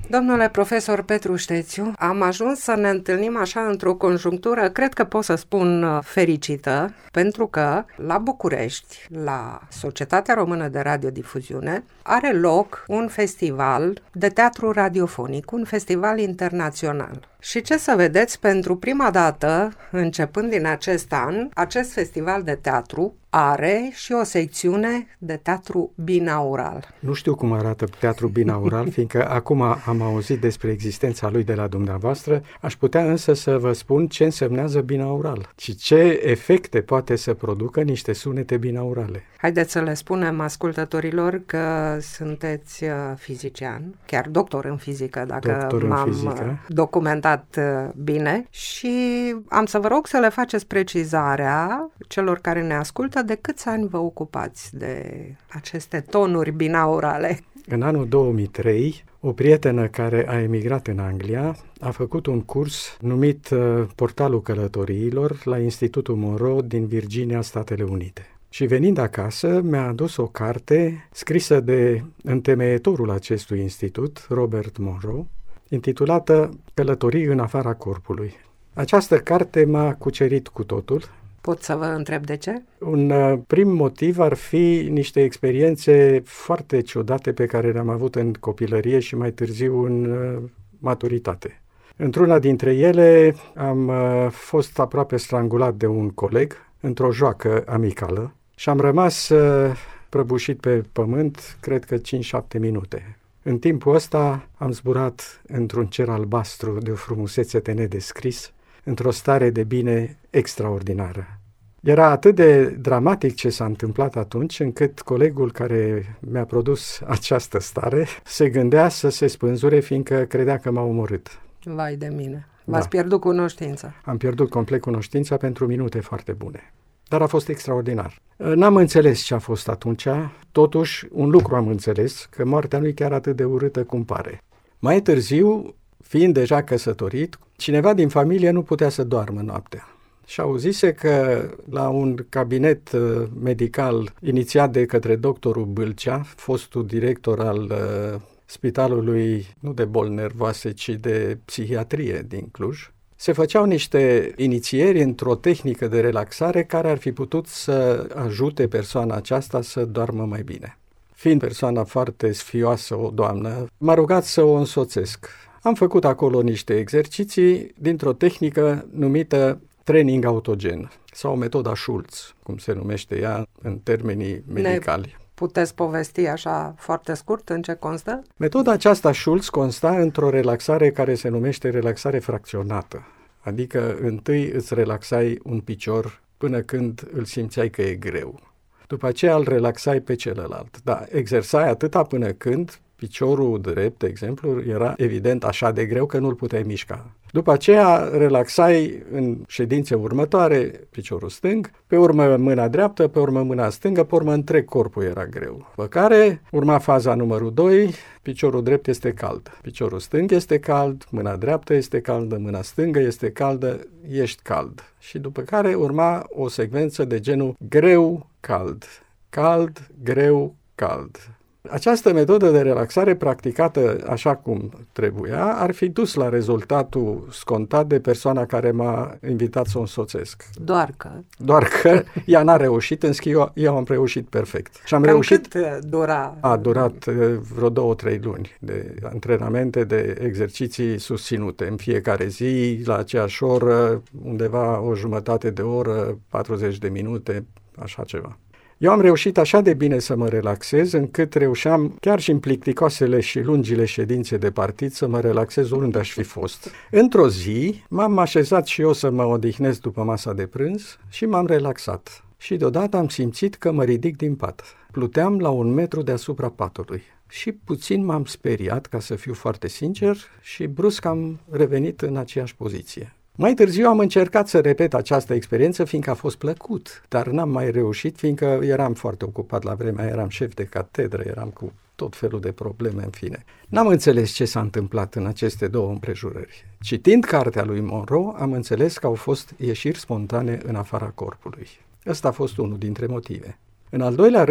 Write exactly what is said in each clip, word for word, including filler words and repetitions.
Domnule profesor Petru Ștețiu, am ajuns să ne întâlnim așa într-o conjunctură, cred că pot să spun fericită, pentru că la București, la Societatea Română de Radiodifuziune, are loc un festival de teatru radiofonic, un festival internațional. Și ce să vedeți, pentru prima dată, începând din acest an, acest festival de teatru are și o secțiune de teatru binaural. Nu știu cum arată teatru binaural, fiindcă acum am auzit despre existența lui de la dumneavoastră, aș putea însă să vă spun ce însemnează binaural și ce efecte poate să producă niște sunete binaurale. Haideți să le spunem ascultătorilor că sunteți fizician, chiar doctor în fizică, dacă doctor m-am în fizică. documentat bine, și am să vă rog să le faceți precizarea celor care ne ascultă de câți ani vă ocupați de aceste tonuri binaurale. În anul două mii trei, o prietenă care a emigrat în Anglia a făcut un curs numit Portalul Călătoriilor la Institutul Monroe din Virginia, Statele Unite. Și venind acasă, mi-a adus o carte scrisă de întemeietorul acestui institut, Robert Monroe, intitulată Călătorii în afara corpului. Această carte m-a cucerit cu totul. Pot să vă întreb de ce? Un uh, prim motiv ar fi niște experiențe foarte ciudate pe care le-am avut în copilărie și mai târziu în uh, maturitate. Într-una dintre ele am uh, fost aproape strangulat de un coleg într-o joacă amicală și am rămas uh, prăbușit pe pământ, cred că cinci șapte minute. În timpul ăsta am zburat într-un cer albastru de o frumusețe de nedescris, într-o stare de bine extraordinară. Era atât de dramatic ce s-a întâmplat atunci, încât colegul care mi-a produs această stare se gândea să se spânzure, fiindcă credea că m-a omorât. Vai de mine! V-ați Da. pierdut cunoștința. Am pierdut complet cunoștința pentru minute foarte bune. Dar a fost extraordinar. N-am înțeles ce a fost atunci, totuși un lucru am înțeles, că moartea nu e chiar atât de urâtă cum pare. Mai târziu, fiind deja căsătorit, cineva din familie nu putea să doarmă noaptea. Și auzise că la un cabinet medical inițiat de către doctorul Bâlcea, fostul director al uh, spitalului, nu de boli nervoase, ci de psihiatrie din Cluj, se făceau niște inițieri într-o tehnică de relaxare care ar fi putut să ajute persoana aceasta să doarmă mai bine. Fiind persoana foarte sfioasă, o doamnă, m-a rugat să o însoțesc. Am făcut acolo niște exerciții dintr-o tehnică numită training autogen sau metoda Schulz, cum se numește ea în termenii medicali. Ne puteți povesti așa foarte scurt în ce constă? Metoda aceasta Schulz consta într-o relaxare care se numește relaxare fracționată, adică întâi îți relaxai un picior până când îl simțeai că e greu. După aceea îl relaxai pe celălalt, dar exersai atâta până când piciorul drept, de exemplu, era evident așa de greu că nu-l puteai mișca. După aceea relaxai în ședințe următoare piciorul stâng, pe urmă mâna dreaptă, pe urmă mâna stângă, pe urmă întreg corpul era greu. După care urma faza numărul doi, piciorul drept este cald, piciorul stâng este cald, mâna dreaptă este caldă, mâna stângă este caldă, ești cald. Și după care urma o secvență de genul greu, cald, cald, greu, cald. Această metodă de relaxare practicată așa cum trebuia ar fi dus la rezultatul scontat de persoana care m-a invitat să o însoțesc. Doar că... Doar că ea n-a reușit, în schimb eu, eu am reușit perfect. Și am Cam reușit... cât dura? A durat vreo două, trei luni de antrenamente, de exerciții susținute în fiecare zi, la aceeași oră, undeva o jumătate de oră, patruzeci de minute, așa ceva. Eu am reușit așa de bine să mă relaxez, încât reușeam, chiar și în plicticoasele și lungile ședințe de partid, să mă relaxez oriunde aș fi fost. Într-o zi, m-am așezat și eu să mă odihnesc după masa de prânz și m-am relaxat. Și deodată am simțit că mă ridic din pat. Pluteam la un metru deasupra patului. Și puțin m-am speriat, ca să fiu foarte sincer, și brusc am revenit în aceeași poziție. Mai târziu am încercat să repet această experiență, fiindcă a fost plăcut, dar n-am mai reușit, fiindcă eram foarte ocupat la vremea, eram șef de catedră, eram cu tot felul de probleme, în fine. N-am înțeles ce s-a întâmplat în aceste două împrejurări. Citind cartea lui Monroe, am înțeles că au fost ieșiri spontane în afara corpului. Ăsta a fost unul dintre motive. În al doilea rând,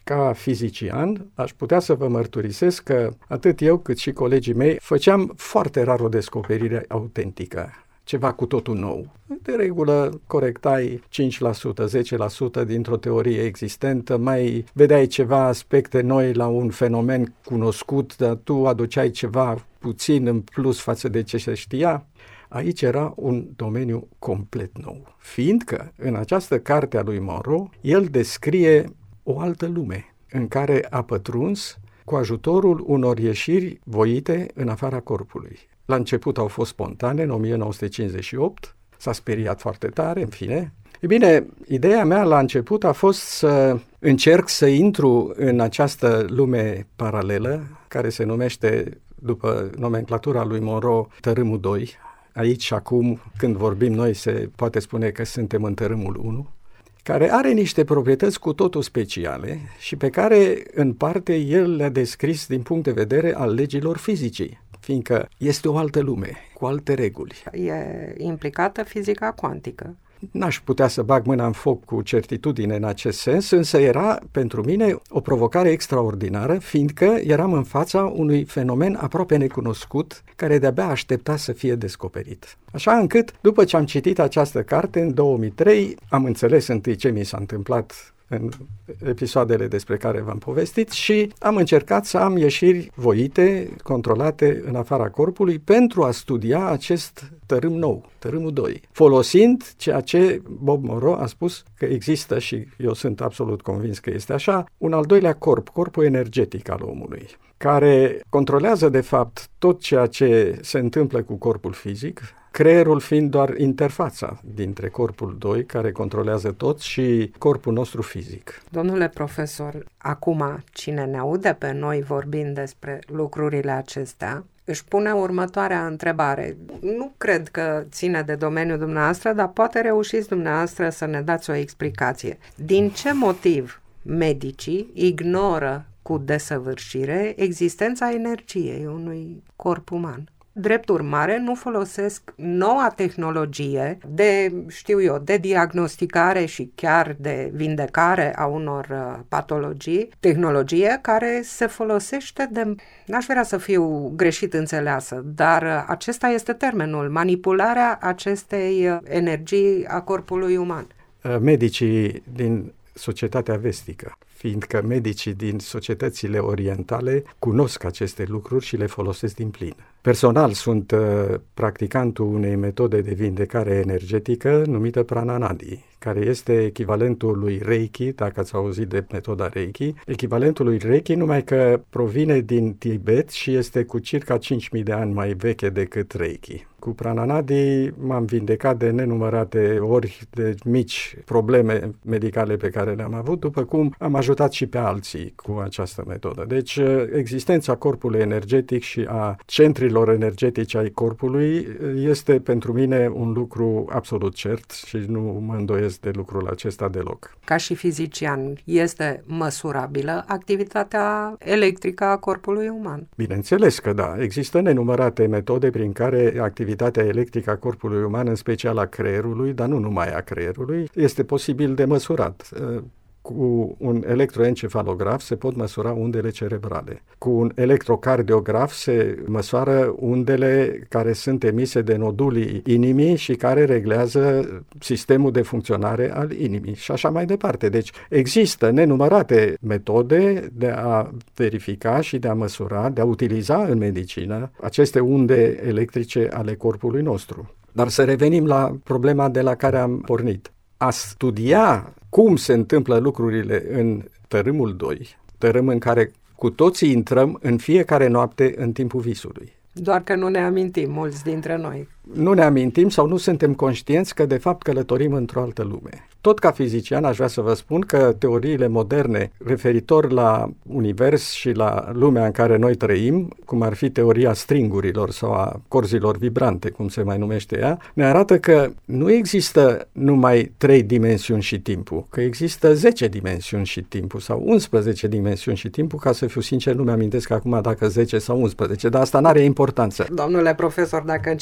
Ca fizician, aș putea să vă mărturisesc că atât eu cât și colegii mei făceam foarte rar o descoperire autentică, ceva cu totul nou. De regulă corectai cinci la sută, zece la sută dintr-o teorie existentă, mai vedeai ceva aspecte noi la un fenomen cunoscut, dar tu aduceai ceva puțin în plus față de ce se știa. Aici era un domeniu complet nou, fiindcă în această carte a lui Monroe, el descrie o altă lume în care a pătruns cu ajutorul unor ieșiri voite în afara corpului. La început au fost spontane, în o mie nouă sute cincizeci și opt, s-a speriat foarte tare, în fine. E bine, ideea mea la început a fost să încerc să intru în această lume paralelă, care se numește, după nomenclatura lui Monroe, tărâmul doi. Aici și acum, când vorbim noi, se poate spune că suntem în tărâmul unu, care are niște proprietăți cu totul speciale și pe care, în parte, el le-a descris din punct de vedere al legilor fizicii, fiindcă este o altă lume, cu alte reguli. E implicată fizica cuantică. N-aș putea să bag mâna în foc cu certitudine în acest sens, însă era pentru mine o provocare extraordinară, fiindcă eram în fața unui fenomen aproape necunoscut, care de-abia aștepta să fie descoperit. Așa încât, după ce am citit această carte, în două mii trei, am înțeles întâi ce mi s-a întâmplat în episoadele despre care v-am povestit și am încercat să am ieșiri voite, controlate în afara corpului pentru a studia acest tărâm nou, tărâmul doi, folosind ceea ce Bob Monroe a spus că există, și eu sunt absolut convins că este așa, un al doilea corp, corpul energetic al omului, care controlează de fapt tot ceea ce se întâmplă cu corpul fizic, creierul fiind doar interfața dintre corpul doi, care controlează tot, și corpul nostru fizic. Domnule profesor, acum cine ne aude pe noi vorbind despre lucrurile acestea, își pune următoarea întrebare. Nu cred că ține de domeniul dumneavoastră, dar poate reușiți dumneavoastră să ne dați o explicație. Din ce motiv medicii ignoră cu desăvârșire existența energiei unui corp uman? Drept urmare, nu folosesc noua tehnologie de, știu eu, de diagnosticare și chiar de vindecare a unor uh, patologii, tehnologie care se folosește de, n-aș vrea să fiu greșit înțeleasă, dar uh, acesta este termenul, manipularea acestei uh, energii a corpului uman. Medicii din societatea vestică, fiindcă medicii din societățile orientale cunosc aceste lucruri și le folosesc din plin. Personal sunt uh, practicantul unei metode de vindecare energetică numită Prananadi, care este echivalentul lui Reiki, dacă ați auzit de metoda Reiki, echivalentul lui Reiki, numai că provine din Tibet și este cu circa cinci mii de ani mai veche decât Reiki. Cu Prananadi m-am vindecat de nenumărate ori de mici probleme medicale pe care le-am avut, după cum am ajutat și pe alții cu această metodă. Deci existența corpului energetic și a centrilor energetice ai corpului este pentru mine un lucru absolut cert și nu mă îndoiesc de lucrul acesta deloc. Ca și fizician, este măsurabilă activitatea electrică a corpului uman? Bineînțeles că da. Există nenumărate metode prin care activitatea electrică a corpului uman, în special a creierului, dar nu numai a creierului, este posibil de măsurat. Cu un electroencefalograf se pot măsura undele cerebrale. Cu un electrocardiograf se măsoară undele care sunt emise de nodulii inimii și care reglează sistemul de funcționare al inimii și așa mai departe. Deci există nenumărate metode de a verifica și de a măsura, de a utiliza în medicină aceste unde electrice ale corpului nostru. Dar să revenim la problema de la care am pornit. A studia cum se întâmplă lucrurile în tărâmul doi, tărâm în care cu toții intrăm în fiecare noapte în timpul visului. Doar că nu ne amintim, mulți dintre noi. Nu ne amintim sau nu suntem conștienți că de fapt călătorim într-o altă lume. Tot ca fizician aș vrea să vă spun că teoriile moderne referitor la univers și la lumea în care noi trăim, cum ar fi teoria stringurilor sau a corzilor vibrante, cum se mai numește ea, ne arată că nu există numai trei dimensiuni și timpul, că există zece dimensiuni și timpul sau unsprezece dimensiuni și timpul, ca să fiu sincer, nu mi-amintesc acum dacă zece sau unsprezece, dar asta n-are importanță. Domnule profesor, dacă începem să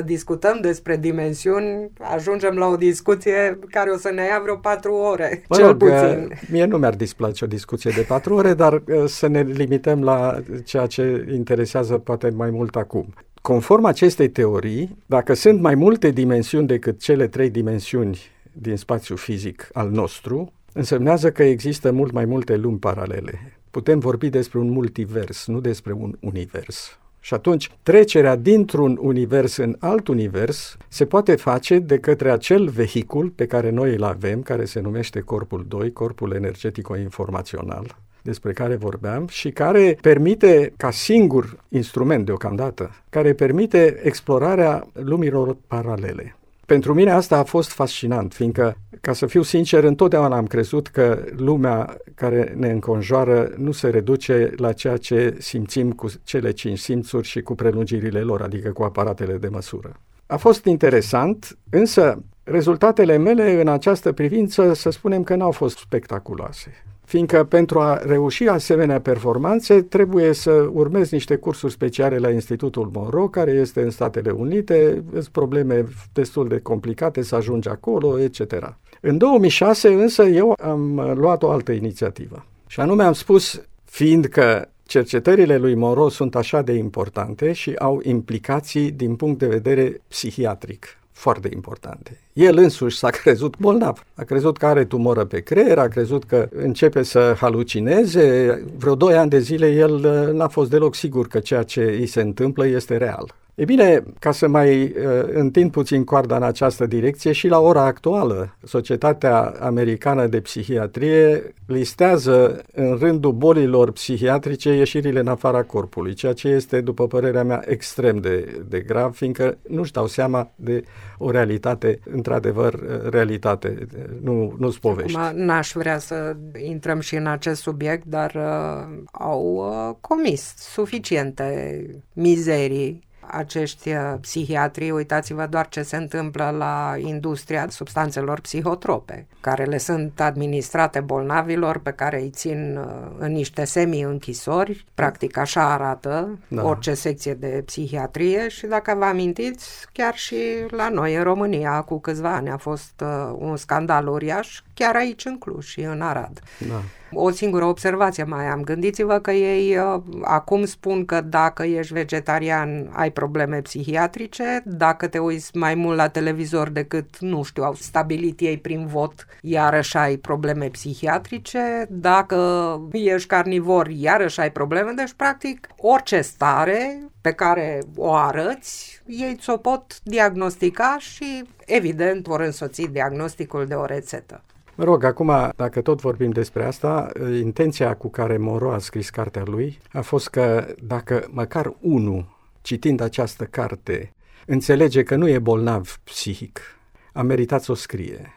discutăm despre dimensiuni, ajungem la o discuție care o să ne ia vreo patru ore, mă cel rog, puțin. Mie nu mi-ar displace o discuție de patru ore, dar să ne limităm la ceea ce interesează poate mai mult acum. Conform acestei teorii, dacă sunt mai multe dimensiuni decât cele trei dimensiuni din spațiul fizic al nostru, însemnează că există mult mai multe lumi paralele. Putem vorbi despre un multivers, nu despre un univers. Și atunci, trecerea dintr-un univers în alt univers se poate face de către acel vehicul pe care noi îl avem, care se numește corpul doi, corpul energetico-informațional, despre care vorbeam, și care permite, ca singur instrument deocamdată, care permite explorarea lumilor paralele. Pentru mine asta a fost fascinant, fiindcă, ca să fiu sincer, întotdeauna am crezut că lumea care ne înconjoară nu se reduce la ceea ce simțim cu cele cinci simțuri și cu prelungirile lor, adică cu aparatele de măsură. A fost interesant, însă rezultatele mele în această privință, să spunem că n-au fost spectaculoase. Fiindcă pentru a reuși asemenea performanțe trebuie să urmezi niște cursuri speciale la Institutul Monroe, care este în Statele Unite, sunt probleme destul de complicate să ajungi acolo, et cetera. În două mii șase însă eu am luat o altă inițiativă și anume am spus, fiindcă cercetările lui Monroe sunt așa de importante și au implicații din punct de vedere psihiatric foarte importante. El însuși s-a crezut bolnav, a crezut că are tumoră pe creier, a crezut că începe să halucineze. Vreo doi ani de zile el n-a fost deloc sigur că ceea ce îi se întâmplă este real. E bine, ca să mai uh, întind puțin coarda în această direcție, și la ora actuală, Societatea Americană de Psihiatrie listează în rândul bolilor psihiatrice ieșirile în afara corpului, ceea ce este, după părerea mea, extrem de, de grav, fiindcă nu-și dau seama de o realitate, într-adevăr, realitate, nu, nu-s povești. Acum n-aș vrea să intrăm și în acest subiect, dar uh, au uh, comis suficiente mizerii acești psihiatri. Uitați-vă doar ce se întâmplă la industria substanțelor psihotrope, care le sunt administrate bolnavilor, pe care îi țin în niște semi-închisori. Practic așa arată da. orice secție de psihiatrie și dacă vă amintiți, chiar și la noi în România, cu câțiva ani a fost un scandal uriaș, chiar aici în Cluj și în Arad. Da. O singură observație mai am. Gândiți-vă că ei uh, acum spun că dacă ești vegetarian ai probleme psihiatrice, dacă te uiți mai mult la televizor decât, nu știu, au stabilit ei prin vot, iarăși ai probleme psihiatrice, dacă ești carnivor, iarăși ai probleme, deci practic orice stare pe care o arăți, ei ți-o pot diagnostica și evident vor însoți diagnosticul de o rețetă. Mă rog, acum, dacă tot vorbim despre asta, intenția cu care Monroe a scris cartea lui a fost că dacă măcar unul, citind această carte, înțelege că nu e bolnav psihic, a meritat să o scrie.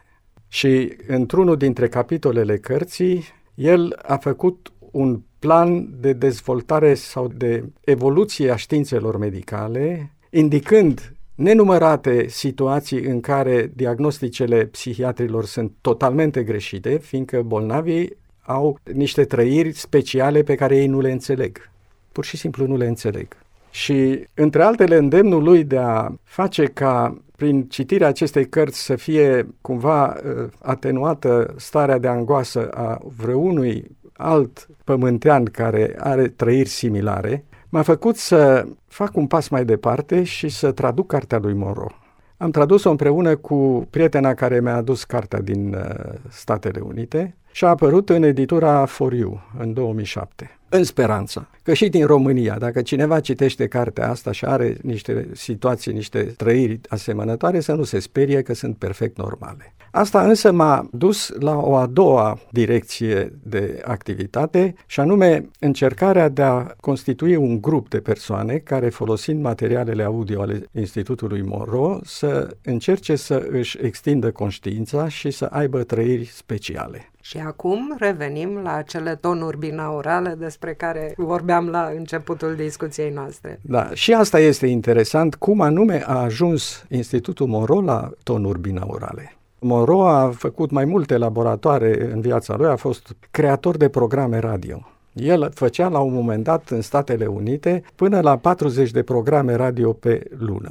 Și într-unul dintre capitolele cărții, el a făcut un plan de dezvoltare sau de evoluție a științelor medicale, indicând nenumărate situații în care diagnosticele psihiatrilor sunt totalmente greșite, fiindcă bolnavii au niște trăiri speciale pe care ei nu le înțeleg. Pur și simplu nu le înțeleg. Și, între altele, îndemnul lui de a face ca, prin citirea acestei cărți, să fie cumva atenuată starea de angoasă a vreunui alt pământean care are trăiri similare, m-a făcut să fac un pas mai departe și să traduc cartea lui Monroe. Am tradus-o împreună cu prietena care mi-a adus cartea din uh, Statele Unite și a apărut în editura For You în două mii șapte. În speranța că și din România, dacă cineva citește cartea asta și are niște situații, niște trăiri asemănătoare, să nu se sperie că sunt perfect normale. Asta însă m-a dus la o a doua direcție de activitate și anume încercarea de a constitui un grup de persoane care, folosind materialele audio ale Institutului Monroe, să încerce să își extindă conștiința și să aibă trăiri speciale. Și acum revenim la acele tonuri binaurale despre care vorbeam la începutul discuției noastre. Da, și asta este interesant, cum anume a ajuns Institutul Monroe la tonuri binaurale. Monroe a făcut mai multe laboratoare în viața lui, a fost creator de programe radio. El făcea la un moment dat în Statele Unite până la patruzeci de programe radio pe lună.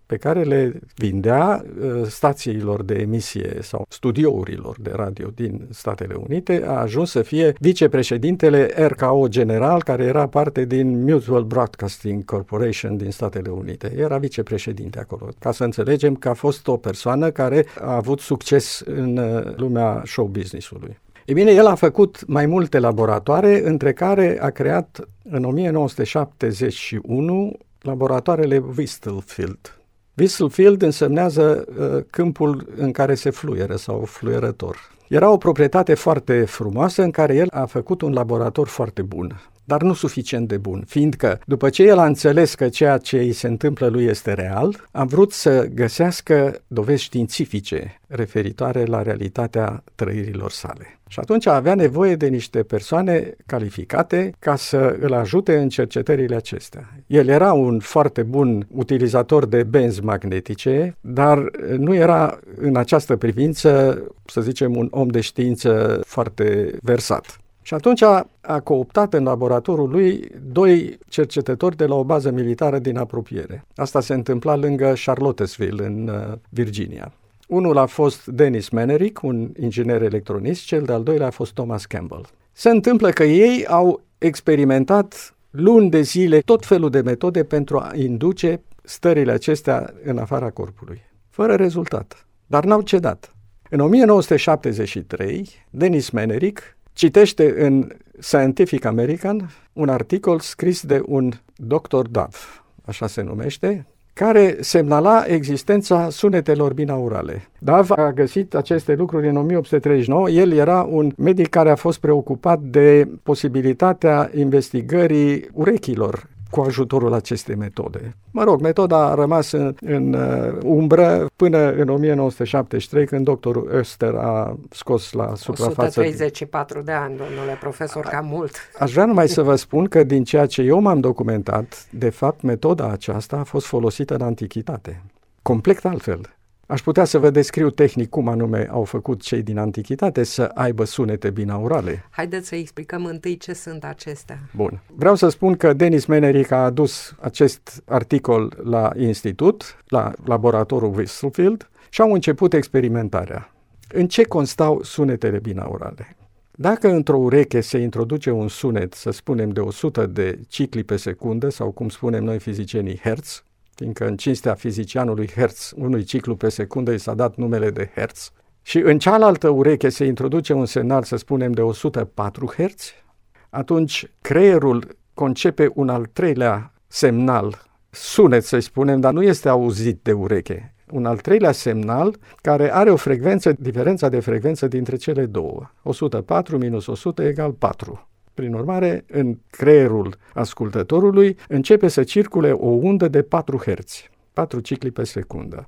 pe care le vindea stațiilor de emisie sau studiourilor de radio din Statele Unite, a ajuns să fie vicepreședintele R K O General, care era parte din Mutual Broadcasting Corporation din Statele Unite. Era vicepreședinte acolo, ca să înțelegem că a fost o persoană care a avut succes în lumea show business-ului. E bine, el a făcut mai multe laboratoare, între care a creat în o mie nouă sute șaptezeci și unu laboratoarele Whistlefield. Whistlefield însemnează uh, câmpul în care se fluieră sau fluierător. Era o proprietate foarte frumoasă în care el a făcut un laborator foarte bun, dar nu suficient de bun, fiindcă după ce el a înțeles că ceea ce îi se întâmplă lui este real, a vrut să găsească dovezi științifice referitoare la realitatea trăirilor sale. Și atunci avea nevoie de niște persoane calificate ca să îl ajute în cercetările acestea. El era un foarte bun utilizator de benzi magnetice, dar nu era în această privință, să zicem, un om de știință foarte versat. Și atunci a, a cooptat în laboratorul lui doi cercetători de la o bază militară din apropiere. Asta se întâmpla lângă Charlottesville, în uh, Virginia. Unul a fost Dennis Menerick, un inginer electronist, cel de-al doilea a fost Thomas Campbell. Se întâmplă că ei au experimentat luni de zile tot felul de metode pentru a induce stările acestea în afara corpului, fără rezultat, dar n-au cedat. În o mie nouă sute șaptezeci și trei, Dennis Menerick citește în Scientific American un articol scris de un doctor Dove, așa se numește, care semnala existența sunetelor binaurale. Dove a găsit aceste lucruri în o mie opt sute treizeci și nouă. El era un medic care a fost preocupat de posibilitatea investigării urechilor cu ajutorul acestei metode. Mă rog, metoda a rămas în, în uh, umbră până în o mie nouă sute șaptezeci și trei, când doctorul Oester a scos la suprafață... o sută treizeci și patru de ani, domnule profesor, cam mult. Aș vrea numai să vă spun că din ceea ce eu m-am documentat, de fapt, metoda aceasta a fost folosită în antichitate. Complet altfel. Aș putea să vă descriu tehnic cum anume au făcut cei din antichitate să aibă sunete binaurale. Haideți să explicăm întâi ce sunt acestea. Bun. Vreau să spun că Dennis Menerick a adus acest articol la institut, la laboratorul Whistlefield, și au început experimentarea. În ce constau sunetele binaurale? Dacă într-o ureche se introduce un sunet, să spunem, de o sută de cicli pe secundă, sau cum spunem noi fizicienii Hertz, fiindcă în cinstea fizicianului Hertz, unui ciclu pe secundă, i s-a dat numele de Hertz, și în cealaltă ureche se introduce un semnal, să spunem, de o sută patru herți, atunci creierul concepe un al treilea semnal, sunet să spunem, dar nu este auzit de ureche. Un al treilea semnal care are o frecvență, diferența de frecvență dintre cele două. o sută patru minus o sută egal patru. Prin urmare, în creierul ascultătorului începe să circule o undă de patru herți, patru cicli pe secundă.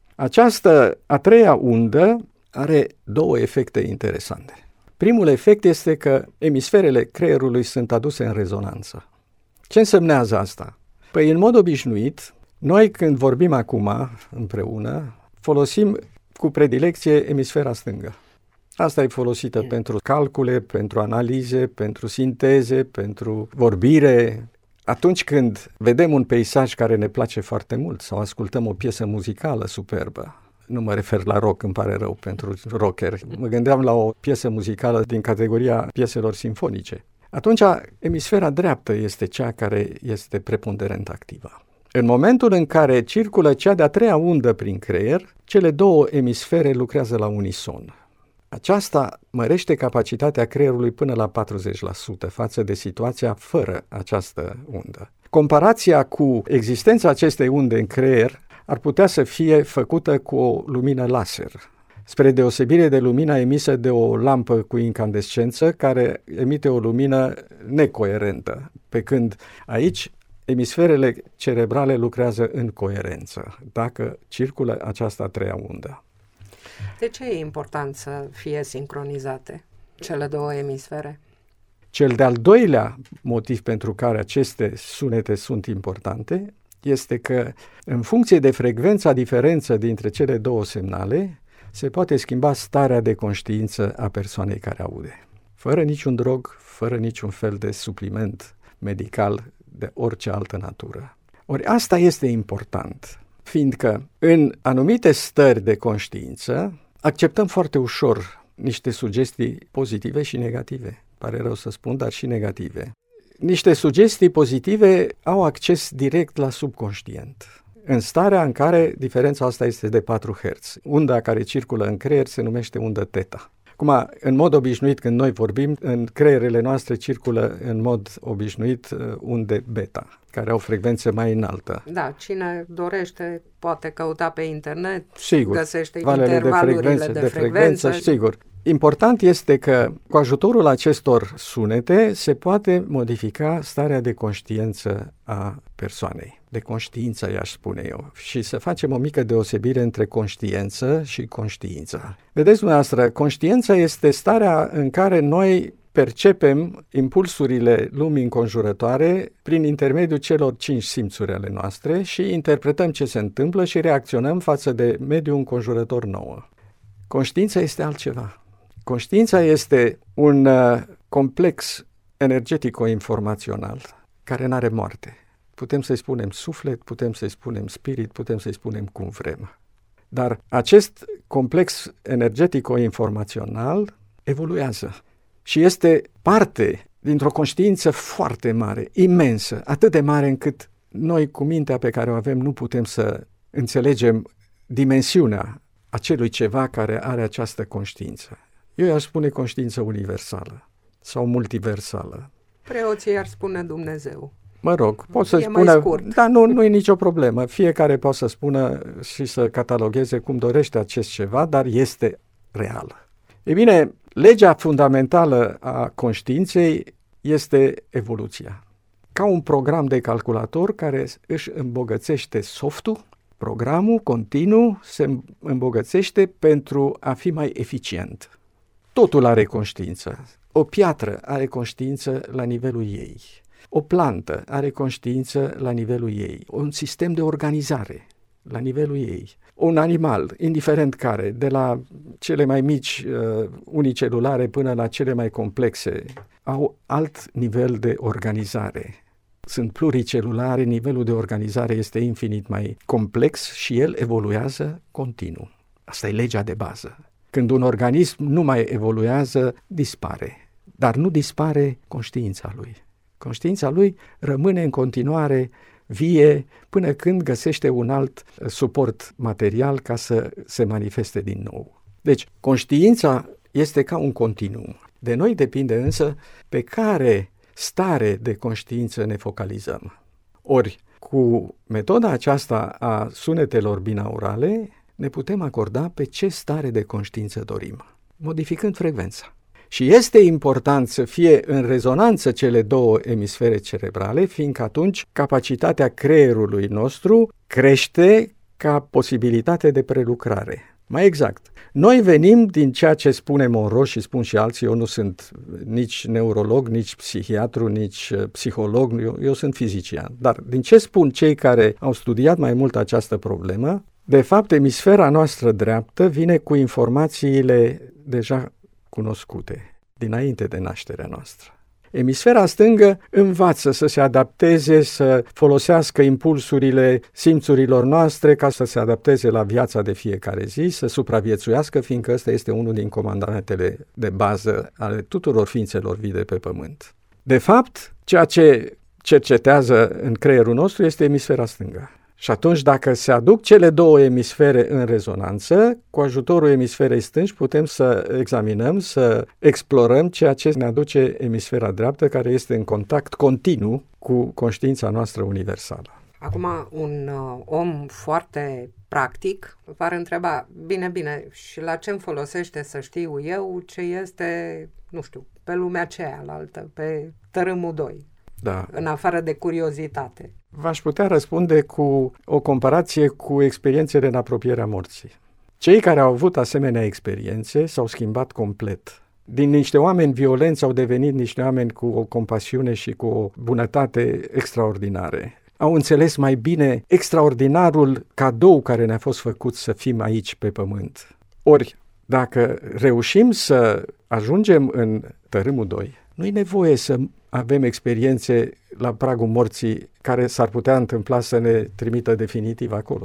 Această a treia undă are două efecte interesante. Primul efect este că emisferele creierului sunt aduse în rezonanță. Ce însemnează asta? Păi, în mod obișnuit, noi când vorbim acum împreună, folosim cu predilecție emisfera stângă. Asta e folosită pentru calcule, pentru analize, pentru sinteze, pentru vorbire. Atunci când vedem un peisaj care ne place foarte mult sau ascultăm o piesă muzicală superbă, nu mă refer la rock, îmi pare rău pentru rockeri, mă gândeam la o piesă muzicală din categoria pieselor simfonice, atunci emisfera dreaptă este cea care este preponderent activă. În momentul în care circulă cea de-a treia undă prin creier, cele două emisfere lucrează la unison. Aceasta mărește capacitatea creierului până la patruzeci la sută față de situația fără această undă. Comparația cu existența acestei unde în creier ar putea să fie făcută cu o lumină laser, spre deosebire de lumina emisă de o lampă cu incandescență care emite o lumină necoerentă, pe când aici emisferele cerebrale lucrează în coerență, dacă circulă această a treia undă. De ce e important să fie sincronizate cele două emisfere? Cel de-al doilea motiv pentru care aceste sunete sunt importante este că, în funcție de frecvența diferență dintre cele două semnale, se poate schimba starea de conștiință a persoanei care aude. Fără niciun drog, fără niciun fel de supliment medical de orice altă natură. Ori asta este important, fiindcă în anumite stări de conștiință acceptăm foarte ușor niște sugestii pozitive și negative. Pare rău să spun, dar și negative. Niște sugestii pozitive au acces direct la subconștient, în starea în care diferența asta este de patru herți. Unda care circulă în creier se numește undă teta. Acum, în mod obișnuit, când noi vorbim, în creierele noastre circulă în mod obișnuit unde beta, care au frecvență mai înaltă. Da, cine dorește poate căuta pe internet, sigur, găsește valele intervalurile de frecvență, de, de frecvență. frecvență, sigur. Important este că cu ajutorul acestor sunete se poate modifica starea de conștiință a persoanei. De conștiință, i-aș spune eu. Și să facem o mică deosebire între conștiință și conștiință. Vedeți dumneavoastră, conștiința este starea în care noi percepem impulsurile lumii înconjurătoare prin intermediul celor cinci simțuri ale noastre și interpretăm ce se întâmplă și reacționăm față de mediul înconjurător nouă. Conștiința este altceva. Conștiința este un uh, complex energetico-informațional care nu are moarte. Putem să-i spunem suflet, putem să-i spunem spirit, putem să-i spunem cum vrem. Dar acest complex energetico-informațional evoluează și este parte dintr-o conștiință foarte mare, imensă, atât de mare încât noi cu mintea pe care o avem nu putem să înțelegem dimensiunea acelui ceva care are această conștiință. Eu i-aș spune conștiință universală sau multiversală. Preoții ar spune Dumnezeu. Mă rog, pot să e spună, dar nu, nu e nicio problemă. Fiecare poate să spună și să catalogheze cum dorește acest ceva, dar este real. Ei bine, legea fundamentală a conștiinței este evoluția. Ca un program de calculator care își îmbogățește softul, programul continuu se îmbogățește pentru a fi mai eficient. Totul are conștiință. O piatră are conștiință la nivelul ei. O plantă are conștiință la nivelul ei. Un sistem de organizare la nivelul ei. Un animal, indiferent care, de la cele mai mici uh, unicelulare până la cele mai complexe, au alt nivel de organizare. Sunt pluricelulare, nivelul de organizare este infinit mai complex și el evoluează continuu. Asta e legea de bază. Când un organism nu mai evoluează, dispare. Dar nu dispare conștiința lui. Conștiința lui rămâne în continuare vie până când găsește un alt suport material ca să se manifeste din nou. Deci, conștiința este ca un continuum. De noi depinde însă pe care stare de conștiință ne focalizăm. Ori, cu metoda aceasta a sunetelor binaurale, ne putem acorda pe ce stare de conștiință dorim, modificând frecvența. Și este important să fie în rezonanță cele două emisfere cerebrale, fiindcă atunci capacitatea creierului nostru crește ca posibilitate de prelucrare. Mai exact, noi venim din ceea ce spune Monroe și spun și alții, eu nu sunt nici neurolog, nici psihiatru, nici psiholog, eu, eu sunt fizician. Dar din ce spun cei care au studiat mai mult această problemă, de fapt emisfera noastră dreaptă vine cu informațiile deja cunoscute, dinainte de nașterea noastră. Emisfera stângă învață să se adapteze, să folosească impulsurile simțurilor noastre ca să se adapteze la viața de fiecare zi, să supraviețuiască, fiindcă ăsta este unul din comandamentele de bază ale tuturor ființelor vii de pe pământ. De fapt, ceea ce cercetează în creierul nostru este emisfera stângă. Și atunci, dacă se aduc cele două emisfere în rezonanță, cu ajutorul emisferei stângi putem să examinăm, să explorăm ceea ce ne aduce emisfera dreaptă, care este în contact continuu cu conștiința noastră universală. Acum, un uh, om foarte practic v-ar întreba, bine, bine, și la ce îmi folosește să știu eu ce este, nu știu, pe lumea cealaltă, pe tărâmul doi, da. În afară de curiozitate? V-aș putea răspunde cu o comparație cu experiențele în apropierea morții. Cei care au avut asemenea experiențe s-au schimbat complet. Din niște oameni violenți au devenit niște oameni cu o compasiune și cu o bunătate extraordinare. Au înțeles mai bine extraordinarul cadou care ne-a fost făcut să fim aici pe pământ. Ori, dacă reușim să ajungem în tărâmul doi, nu e nevoie să avem experiențe la pragul morții care s-ar putea întâmpla să ne trimită definitiv acolo.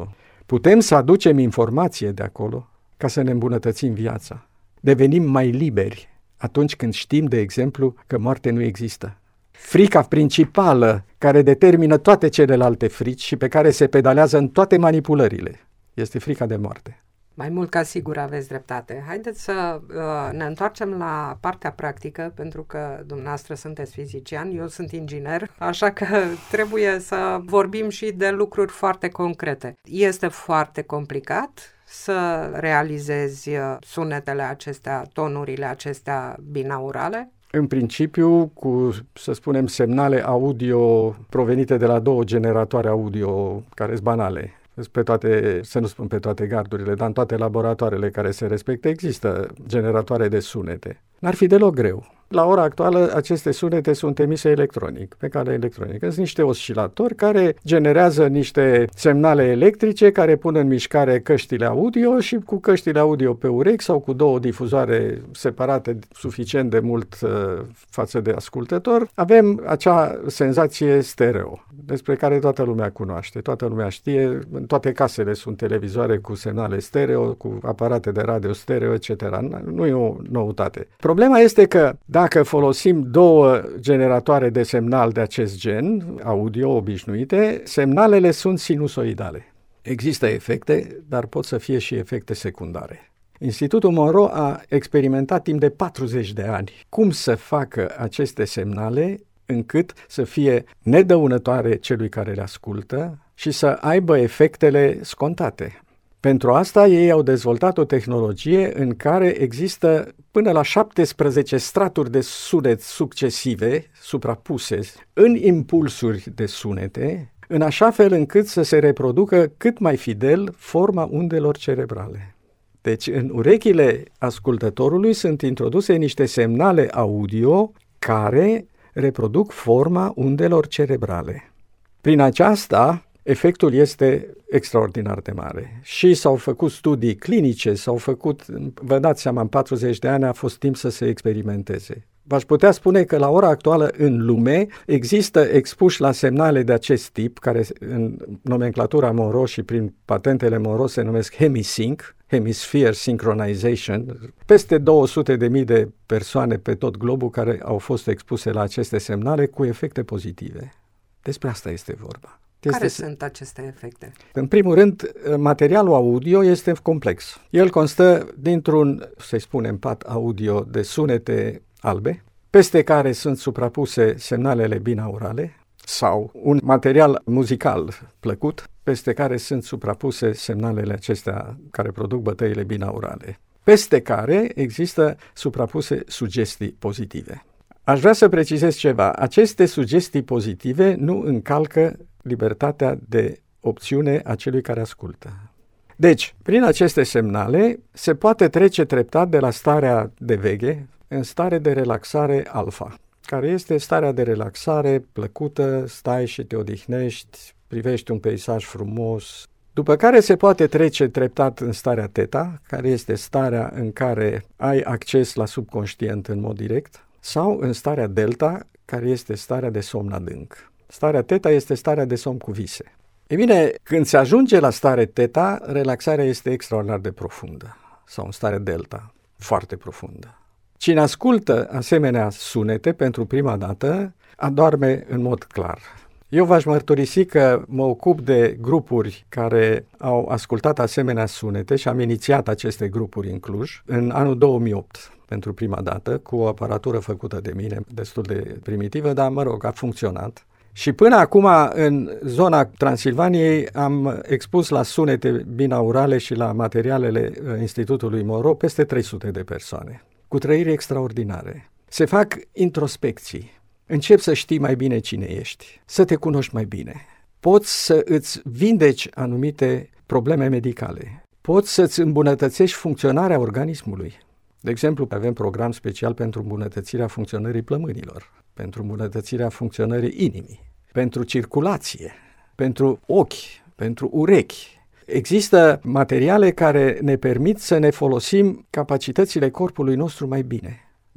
Putem să aducem informație de acolo ca să ne îmbunătățim viața. Devenim mai liberi atunci când știm, de exemplu, că moarte nu există. Frica principală care determină toate celelalte frici și pe care se pedalează în toate manipulările este frica de moarte. Mai mult ca sigur aveți dreptate. Haideți să uh, ne întoarcem la partea practică, pentru că dumneavoastră sunteți fizician, eu sunt inginer, așa că trebuie să vorbim și de lucruri foarte concrete. Este foarte complicat să realizezi sunetele acestea, tonurile acestea binaurale? În principiu, cu, să spunem, semnale audio provenite de la două generatoare audio care sunt banale. Pe toate, să nu spun pe toate gardurile, dar în toate laboratoarele care se respectă există generatoare de sunete. N-ar fi deloc greu. La ora actuală, aceste sunete sunt emise electronic, pe cale electronică. Sunt niște oscilatori care generează niște semnale electrice care pun în mișcare căștile audio și cu căștile audio pe urechi sau cu două difuzoare separate suficient de mult uh, față de ascultător, avem acea senzație stereo, despre care toată lumea cunoaște, toată lumea știe, în toate casele sunt televizoare cu semnale stereo, cu aparate de radio stereo, et cetera. Nu e o noutate. Problema este că dacă folosim două generatoare de semnal de acest gen, audio obișnuite, semnalele sunt sinusoidale. Există efecte, dar pot să fie și efecte secundare. Institutul Monro a experimentat timp de patruzeci de ani cum să facă aceste semnale încât să fie nedăunătoare celui care le ascultă și să aibă efectele scontate. Pentru asta ei au dezvoltat o tehnologie în care există până la șaptesprezece straturi de sunet succesive, suprapuse, în impulsuri de sunete, în așa fel încât să se reproducă cât mai fidel forma undelor cerebrale. Deci în urechile ascultătorului sunt introduse niște semnale audio care reproduc forma undelor cerebrale. Prin aceasta, efectul este extraordinar de mare. Și s-au făcut studii clinice, s-au făcut, vă dați seama, în patruzeci de ani a fost timp să se experimenteze. V-aș putea spune că la ora actuală în lume există expuși la semnale de acest tip, care în nomenclatura Monro și prin patentele Monro se numesc Hemisync, Hemisphere Synchronization, peste două sute de mii de persoane pe tot globul care au fost expuse la aceste semnale cu efecte pozitive. Despre asta este vorba. Care este... sunt aceste efecte? În primul rând, materialul audio este complex. El constă dintr-un, să-i spunem, pat audio de sunete albe, peste care sunt suprapuse semnalele binaurale, sau un material muzical plăcut, peste care sunt suprapuse semnalele acestea care produc bătăile binaurale, peste care există suprapuse sugestii pozitive. Aș vrea să precizez ceva. Aceste sugestii pozitive nu încalcă libertatea de opțiune a celui care ascultă. Deci, prin aceste semnale se poate trece treptat de la starea de veche în stare de relaxare alfa, care este starea de relaxare plăcută, stai și te odihnești, privești un peisaj frumos, după care se poate trece treptat în starea teta, care este starea în care ai acces la subconștient în mod direct, sau în starea delta, care este starea de somn adânc. Starea teta este starea de somn cu vise. E bine, când se ajunge la stare teta, relaxarea este extraordinar de profundă, sau în stare delta, foarte profundă. Cine ascultă asemenea sunete pentru prima dată, adorme în mod clar. Eu v-aș mărturisi că mă ocup de grupuri care au ascultat asemenea sunete și am inițiat aceste grupuri în Cluj în anul două mii opt, pentru prima dată, cu o aparatură făcută de mine, destul de primitivă, dar, mă rog, a funcționat. Și până acum, în zona Transilvaniei, am expus la sunete binaurale și la materialele Institutului Monro peste trei sute de persoane, cu trăiri extraordinare. Se fac introspecții. Începi să știi mai bine cine ești, să te cunoști mai bine. Poți să îți vindeci anumite probleme medicale. Poți să-ți îmbunătățești funcționarea organismului. De exemplu, avem program special pentru îmbunătățirea funcționării plămânilor, pentru îmbunătățirea funcționării inimii, pentru circulație, pentru ochi, pentru urechi. Există materiale care ne permit să ne folosim capacitățile corpului nostru mai bine.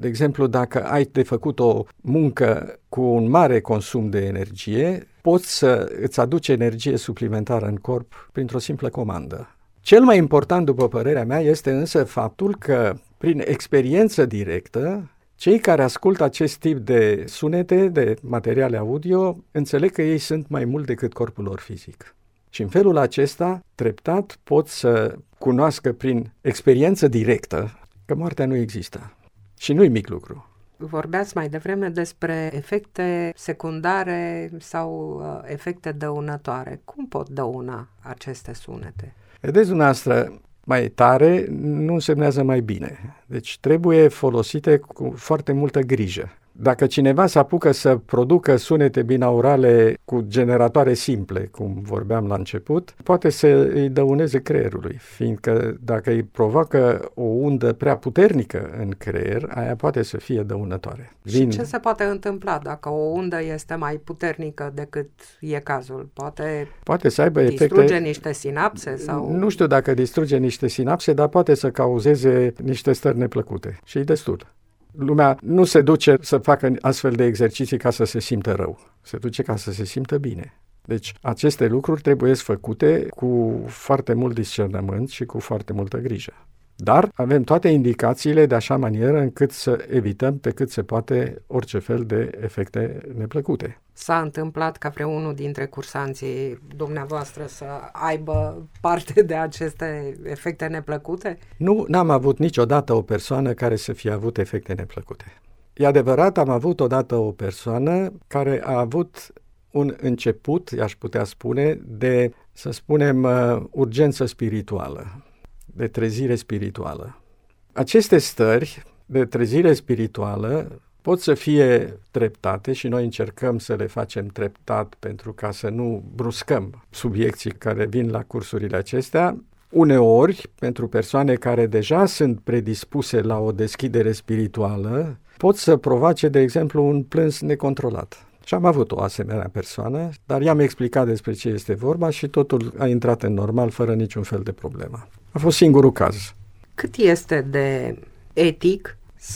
De exemplu, dacă ai de făcut o muncă cu un mare consum de energie, poți să îți aduci energie suplimentară în corp printr-o simplă comandă. Cel mai important, după părerea mea, este însă faptul că, prin experiență directă, cei care ascultă acest tip de sunete, de materiale audio, înțeleg că ei sunt mai mult decât corpul lor fizic. Și în felul acesta, treptat, pot să cunoască prin experiență directă că moartea nu există. Și nu-i mic lucru. Vorbeați mai devreme despre efecte secundare sau uh, efecte dăunătoare. Cum pot dăuna aceste sunete? Vedeți, dumneavoastră, mai tare nu însemnează mai bine. Deci trebuie folosite cu foarte multă grijă. Dacă cineva se apucă să producă sunete binaurale cu generatoare simple, cum vorbeam la început, poate să îi dăuneze creierului, fiindcă dacă îi provoacă o undă prea puternică în creier, aia poate să fie dăunătoare. Vin... Și ce se poate întâmpla dacă o undă este mai puternică decât e cazul? Poate, poate să aibă distruge efecte... niște sinapse? Sau... Nu știu dacă distruge niște sinapse, dar poate să cauzeze niște stări neplăcute și e destul. Lumea nu se duce să facă astfel de exerciții ca să se simtă rău. Se duce ca să se simtă bine. Deci aceste lucruri trebuie făcute cu foarte mult discernământ și cu foarte multă grijă. Dar avem toate indicațiile de așa manieră încât să evităm pe cât se poate orice fel de efecte neplăcute. S-a întâmplat ca vreunul dintre cursanții dumneavoastră să aibă parte de aceste efecte neplăcute? Nu, n-am avut niciodată o persoană care să fie avut efecte neplăcute. E adevărat, am avut odată o persoană care a avut un început, i-aș putea spune, de, să spunem, urgență spirituală, de trezire spirituală. Aceste stări de trezire spirituală pot să fie treptate și noi încercăm să le facem treptat pentru ca să nu bruscăm subiecții care vin la cursurile acestea. Uneori, pentru persoane care deja sunt predispuse la o deschidere spirituală, pot să provoace, de exemplu, un plâns necontrolat. Și am avut o asemenea persoană, dar i-am explicat despre ce este vorba și totul a intrat în normal, fără niciun fel de problemă. A fost singurul caz. Cât este de etic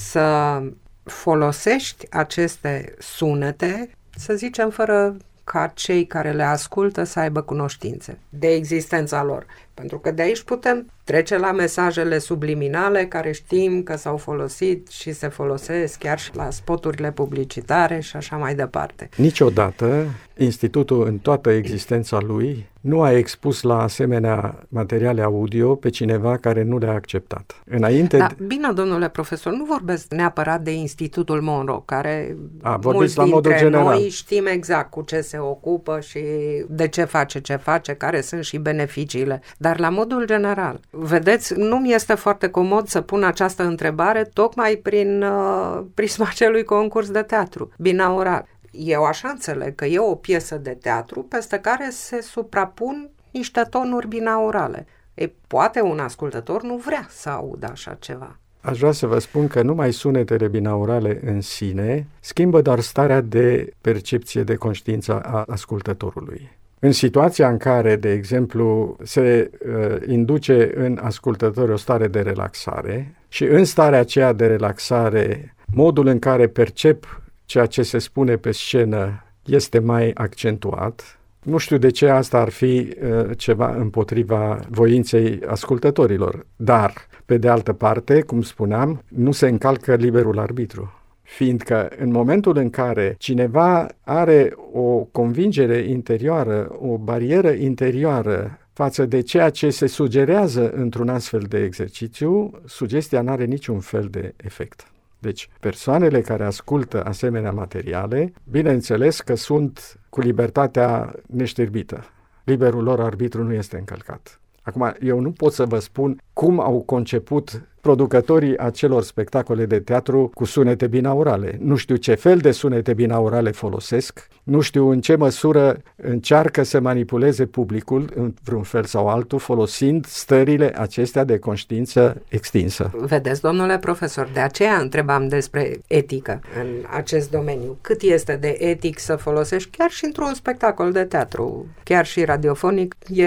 să folosești aceste sunete, să zicem, fără ca cei care le ascultă să aibă cunoștințe de existența lor? Pentru că de aici putem trece la mesajele subliminale care știm că s-au folosit și se folosesc chiar și la spoturile publicitare și așa mai departe. Niciodată Institutul în toată existența lui nu a expus la asemenea materiale audio pe cineva care nu le-a acceptat. Înainte... Da, bine, domnule profesor, nu vorbesc neapărat de Institutul Monroe, care a, mulți la dintre general. noi știm exact cu ce se ocupă și de ce face ce face, care sunt și beneficiile. Dar la modul general, vedeți, nu mi este foarte comod să pun această întrebare tocmai prin uh, prisma acelui concurs de teatru binaural. Eu așa înțeleg că e o piesă de teatru peste care se suprapun niște tonuri binaurale. E, poate un ascultător nu vrea să audă așa ceva. Aș vrea să vă spun că numai sunetele binaurale în sine schimbă doar starea de percepție de conștiință a ascultătorului. În situația în care, de exemplu, se uh, induce în ascultător o stare de relaxare și în starea aceea de relaxare, modul în care percep ceea ce se spune pe scenă este mai accentuat. Nu știu de ce asta ar fi uh, ceva împotriva voinței ascultătorilor, dar, pe de altă parte, cum spuneam, nu se încalcă liberul arbitru. Fiindcă în momentul în care cineva are o convingere interioară, o barieră interioară față de ceea ce se sugerează într-un astfel de exercițiu, sugestia nu are niciun fel de efect. Deci, persoanele care ascultă asemenea materiale, bineînțeles că sunt cu libertatea neșterbită. Liberul lor arbitru nu este încălcat. Acum, eu nu pot să vă spun cum au conceput producătorii acelor spectacole de teatru cu sunete binaurale. Nu știu ce fel de sunete binaurale folosesc, nu știu în ce măsură încearcă să manipuleze publicul în vreun fel sau altul, folosind stările acestea de conștiință extinsă. Vedeți, domnule profesor, de aceea întrebam despre etică în acest domeniu. Cât este de etic să folosești chiar și într-un spectacol de teatru, chiar și radiofonic, e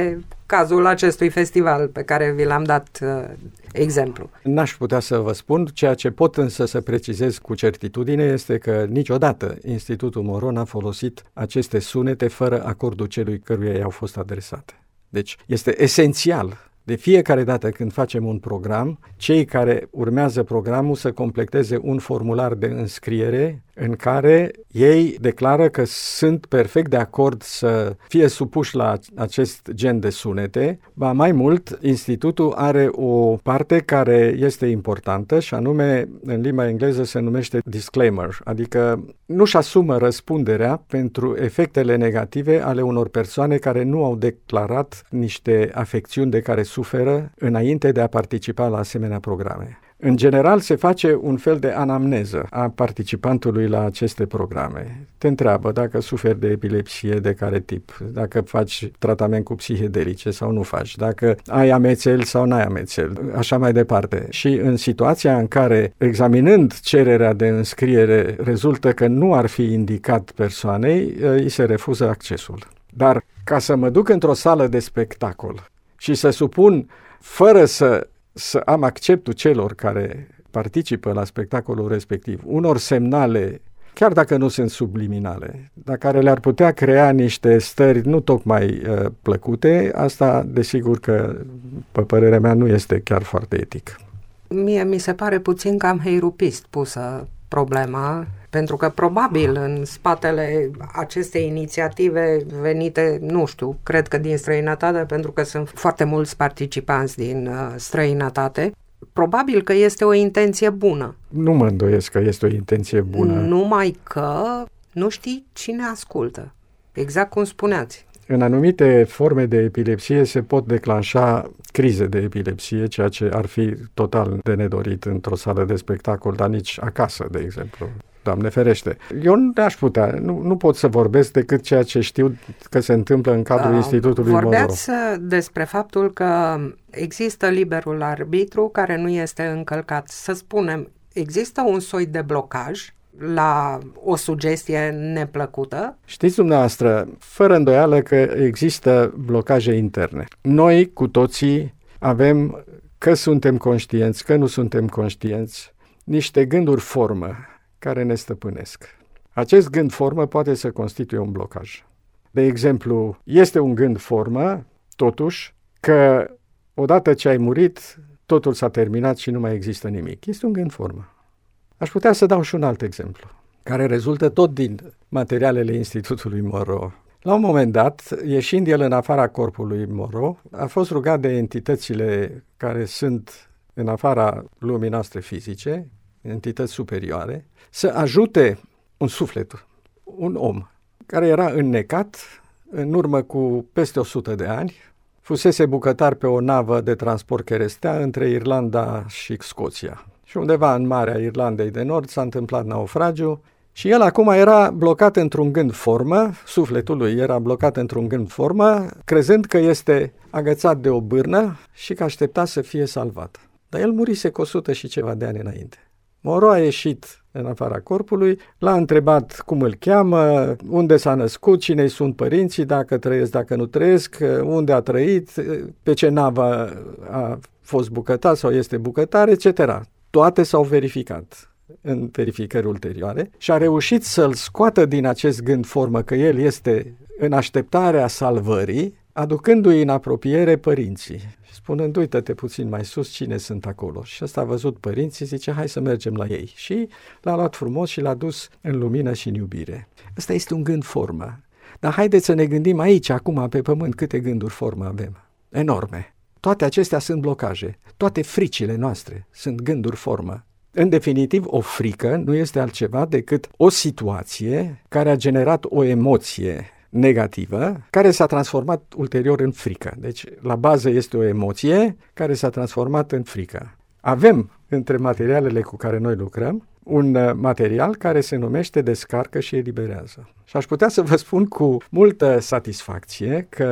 cazul acestui festival pe care vi l-am dat uh, exemplu. N-aș putea să vă spun, ceea ce pot însă să precizez cu certitudine este că niciodată Institutul Moreau n-a folosit aceste sunete fără acordul celui căruia i-au fost adresate. Deci este esențial de fiecare dată când facem un program, cei care urmează programul să completeze un formular de înscriere în care ei declară că sunt perfect de acord să fie supuși la acest gen de sunete. Ba mai mult, Institutul are o parte care este importantă și anume, în limba engleză se numește disclaimer, adică nu-și asumă răspunderea pentru efectele negative ale unor persoane care nu au declarat niște afecțiuni de care suferă înainte de a participa la asemenea programe. În general se face un fel de anamneză a participantului la aceste programe. Te întreabă dacă suferi de epilepsie, de care tip, dacă faci tratament cu psihedelice sau nu faci, dacă ai amețeli sau n-ai amețeli, așa mai departe. Și în situația în care, examinând cererea de înscriere, rezultă că nu ar fi indicat persoanei, îi se refuză accesul. Dar ca să mă duc într-o sală de spectacol și să supun, fără să să am acceptul celor care participă la spectacolul respectiv, unor semnale, chiar dacă nu sunt subliminale, dar care le-ar putea crea niște stări nu tocmai uh, plăcute, asta desigur că, pe părerea mea, nu este chiar foarte etic. Mie mi se pare puțin cam heirupist pusă problema, pentru că probabil în spatele acestei inițiative venite, nu știu, cred că din străinătate, pentru că sunt foarte mulți participanți din uh, străinătate, probabil că este o intenție bună. Nu mă îndoiesc că este o intenție bună. Numai că nu știi cine ascultă. Exact cum spuneați. În anumite forme de epilepsie se pot declanșa crize de epilepsie, ceea ce ar fi total de nedorit într-o sală de spectacol, dar nici acasă, de exemplu. Doamne ferește. Eu nu aș putea, nu, nu pot să vorbesc decât ceea ce știu că se întâmplă în cadrul uh, Institutului Moreau. Vorbeați despre faptul că există liberul arbitru care nu este încălcat. Să spunem, există un soi de blocaj la o sugestie neplăcută? Știți dumneavoastră, fără îndoială că există blocaje interne. Noi cu toții avem, că suntem conștienți, că nu suntem conștienți, niște gânduri formă care ne stăpânesc. Acest gând formă poate să constituie un blocaj. De exemplu, este un gând formă, totuși, că odată ce ai murit, totul s-a terminat și nu mai există nimic. Este un gând formă. Aș putea să dau și un alt exemplu, care rezultă tot din materialele Institutului Moreau. La un moment dat, ieșind el în afara corpului Moreau, a fost rugat de entitățile care sunt în afara lumii noastre fizice, entități superioare, să ajute un suflet, un om, care era înnecat în urmă cu peste o sută de ani, fusese bucătar pe o navă de transport cherestea între Irlanda și Scoția. Și undeva în Marea Irlandei de Nord s-a întâmplat naufragiu și el acum era blocat într-un gând formă, sufletul lui era blocat într-un gând formă, crezând că este agățat de o bârnă și că aștepta să fie salvat. Dar el murise cu o sută și ceva de ani înainte. Moreau a ieșit în afara corpului, l-a întrebat cum îl cheamă, unde s-a născut, cine sunt părinții, dacă trăiesc, dacă nu trăiesc, unde a trăit, pe ce navă a fost bucătar sau este bucătar, et cetera. Toate s-au verificat în verificări ulterioare și a reușit să-l scoată din acest gând formă că el este în așteptarea salvării, aducându-i în apropiere părinții. Spunând, uită-te puțin mai sus cine sunt acolo. Și ăsta a văzut părinții, zice, hai să mergem la ei. Și l-a luat frumos și l-a dus în lumină și în iubire. Ăsta este un gând formă. Dar haideți să ne gândim aici, acum, pe pământ, câte gânduri formă avem. Enorme. Toate acestea sunt blocaje. Toate fricile noastre sunt gânduri formă. În definitiv, o frică nu este altceva decât o situație care a generat o emoție negativă, care s-a transformat ulterior în frică. Deci, la bază este o emoție care s-a transformat în frică. Avem, între materialele cu care noi lucrăm, un material care se numește descarcă și eliberează. Și aș putea să vă spun cu multă satisfacție că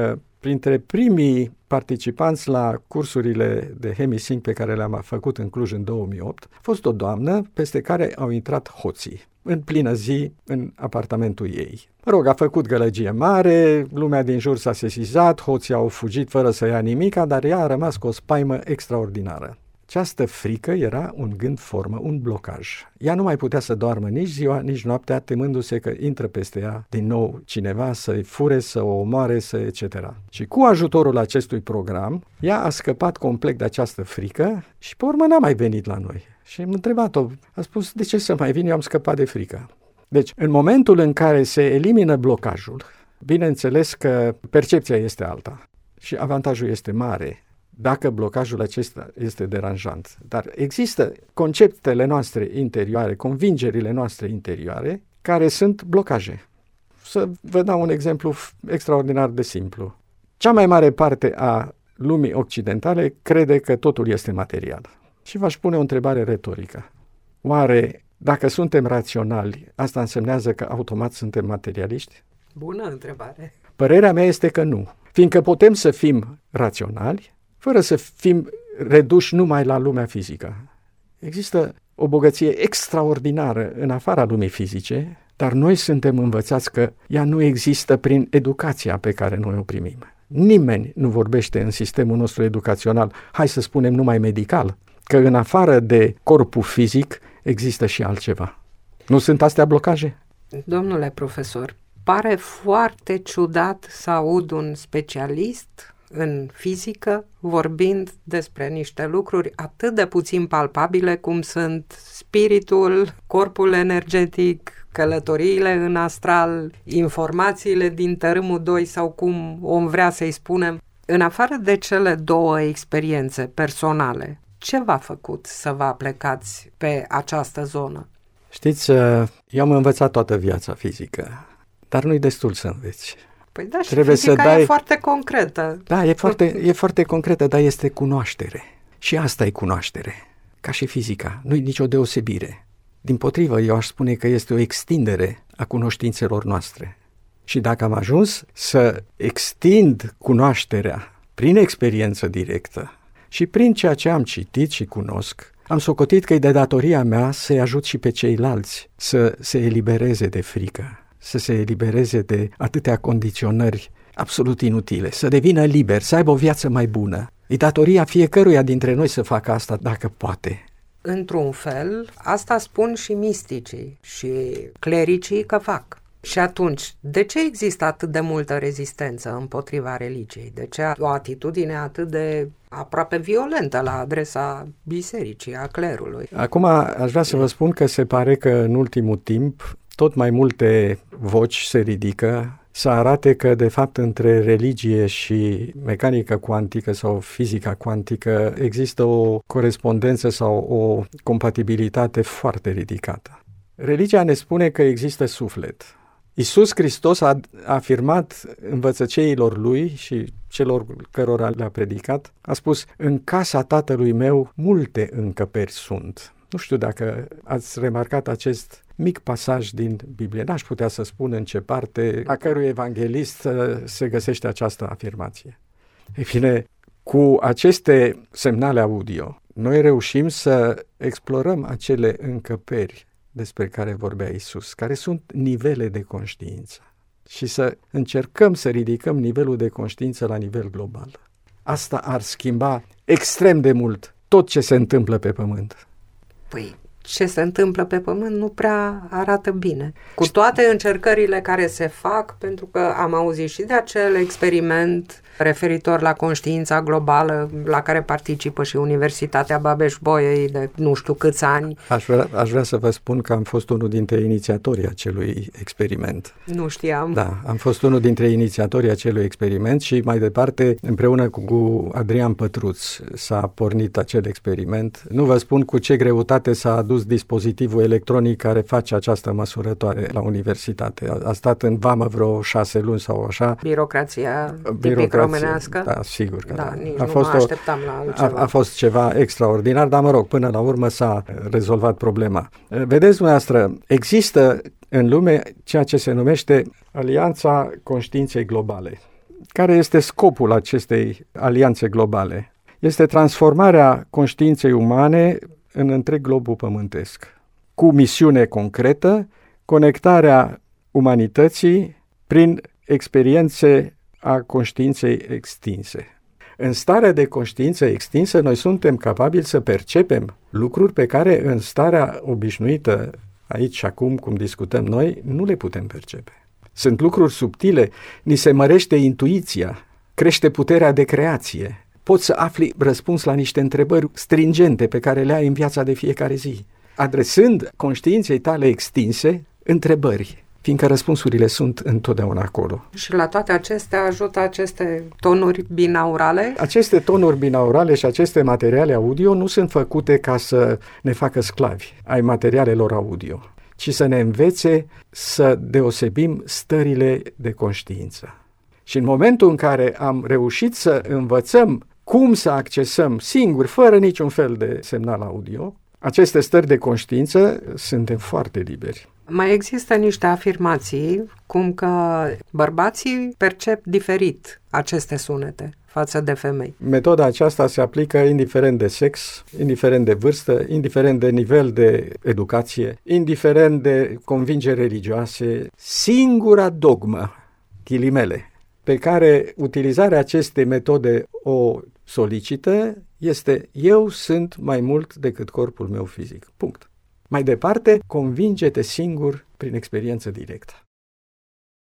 printre primii participanți la cursurile de HemiSync pe care le-am făcut în Cluj în două mii opt, a fost o doamnă peste care au intrat hoții, în plină zi, în apartamentul ei. Mă rog, a făcut gălăgie mare, lumea din jur s-a sesizat, hoții au fugit fără să ia nimica, dar ea a rămas cu o spaimă extraordinară. Această frică era un gând formă, un blocaj. Ea nu mai putea să doarmă nici ziua, nici noaptea, temându-se că intră peste ea din nou cineva să-i fure, să o omoare, să et cetera. Și cu ajutorul acestui program, ea a scăpat complet de această frică și pe urmă n-a mai venit la noi. Și am întrebat-o, a spus, de ce să mai vin, eu am scăpat de frică. Deci, în momentul în care se elimină blocajul, bineînțeles că percepția este alta și avantajul este mare dacă blocajul acesta este deranjant. Dar există conceptele noastre interioare, convingerile noastre interioare, care sunt blocaje. Să vă dau un exemplu extraordinar de simplu. Cea mai mare parte a lumii occidentale crede că totul este material. Și v-aș pune o întrebare retorică. Oare, dacă suntem raționali, asta însemnează că automat suntem materialiști? Bună întrebare. Părerea mea este că nu. Fiindcă putem să fim raționali, fără să fim reduși numai la lumea fizică. Există o bogăție extraordinară în afara lumii fizice, dar noi suntem învățați că ea nu există prin educația pe care noi o primim. Nimeni nu vorbește în sistemul nostru educațional, hai să spunem numai medical, că în afară de corpul fizic există și altceva. Nu sunt astea blocaje? Domnule profesor, pare foarte ciudat să aud un specialist în fizică vorbind despre niște lucruri atât de puțin palpabile cum sunt spiritul, corpul energetic, călătoriile în astral, informațiile din tărâmul doi sau cum om vrea să-i spunem. În afară de cele două experiențe personale, ce v-a făcut să vă aplecați pe această zonă? Știți, eu am învățat toată viața fizică, dar nu-i destul să înveți. Păi da, și Trebuie fizica să dai... e foarte concretă. Da, e foarte, e foarte concretă, dar este cunoaștere. Și asta e cunoaștere, ca și fizica. Nu e nicio deosebire. Dimpotrivă, eu aș spune că este o extindere a cunoștințelor noastre. Și dacă am ajuns să extind cunoașterea prin experiență directă și prin ceea ce am citit și cunosc, am socotit că e de datoria mea să-i ajut și pe ceilalți să se elibereze de frică, să se elibereze de atâtea condiționări absolut inutile, să devină liber, să aibă o viață mai bună. E datoria fiecăruia dintre noi să facă asta dacă poate. Într-un fel, asta spun și misticii și clericii că fac. Și atunci, de ce există atât de multă rezistență împotriva religiei? De ce o atitudine atât de aproape violentă la adresa bisericii, a clerului? Acum aș vrea să vă spun că se pare că în ultimul timp tot mai multe voci se ridică să arate că, de fapt, între religie și mecanică cuantică sau fizica cuantică există o corespondență sau o compatibilitate foarte ridicată. Religia ne spune că există suflet. Iisus Hristos a afirmat învățăceilor lui și celor cărora le-a predicat, a spus, în casa tatălui meu multe încăperi sunt. Nu știu dacă ați remarcat acest mic pasaj din Biblie. N-aș putea să spun în ce parte a cărui evanghelist se găsește această afirmație. Ei bine, cu aceste semnale audio, noi reușim să explorăm acele încăperi despre care vorbea Iisus, care sunt nivele de conștiință și să încercăm să ridicăm nivelul de conștiință la nivel global. Asta ar schimba extrem de mult tot ce se întâmplă pe pământ. Păi, ce se întâmplă pe pământ nu prea arată bine. Cu toate încercările care se fac, pentru că am auzit și de acel experiment referitor la conștiința globală la care participă și Universitatea Babeș-Bolyai de nu știu câți ani. Aș vrea, aș vrea să vă spun că am fost unul dintre inițiatorii acelui experiment. Nu știam. Da, am fost unul dintre inițiatorii acelui experiment și mai departe, împreună cu Adrian Pătruț, s-a pornit acel experiment. Nu vă spun cu ce greutate s-a adus dispozitivul electronic care face această măsurătoare la universitate. A, a stat în vamă vreo șase luni sau așa. Birocrația tipic românească? Da, sigur că da. da. Nici a nu fost mă o, așteptam la altceva. A, a fost ceva extraordinar, dar mă rog, până la urmă s-a rezolvat problema. Vedeți dumneavoastră, există în lume ceea ce se numește Alianța Conștiinței Globale. care este scopul acestei alianțe globale? Este transformarea conștiinței umane în întreg globul pământesc, cu misiune concretă, conectarea umanității prin experiențe a conștiinței extinse. În starea de conștiință extinsă, noi suntem capabili să percepem lucruri pe care în starea obișnuită, aici și acum, cum discutăm noi, nu le putem percepe. Sunt lucruri subtile, ni se mărește intuiția, crește puterea de creație. Poți să afli răspuns la niște întrebări stringente pe care le ai în viața de fiecare zi, adresând conștiinței tale extinse întrebări, fiindcă răspunsurile sunt întotdeauna acolo. Și la toate acestea ajută aceste tonuri binaurale? Aceste tonuri binaurale și aceste materiale audio nu sunt făcute ca să ne facă sclavi ai materialelor audio, ci să ne învețe să deosebim stările de conștiință. Și în momentul în care am reușit să învățăm cum să accesăm singuri, fără niciun fel de semnal audio, aceste stări de conștiință, suntem foarte liberi. Mai există niște afirmații, cum că bărbații percep diferit aceste sunete față de femei. Metoda aceasta se aplică indiferent de sex, indiferent de vârstă, indiferent de nivel de educație, indiferent de convingeri religioase. Singura dogmă, ghilimele, pe care utilizarea acestei metode o solicită este: eu sunt mai mult decât corpul meu fizic. Punct. Mai departe, convinge-te singur prin experiență directă.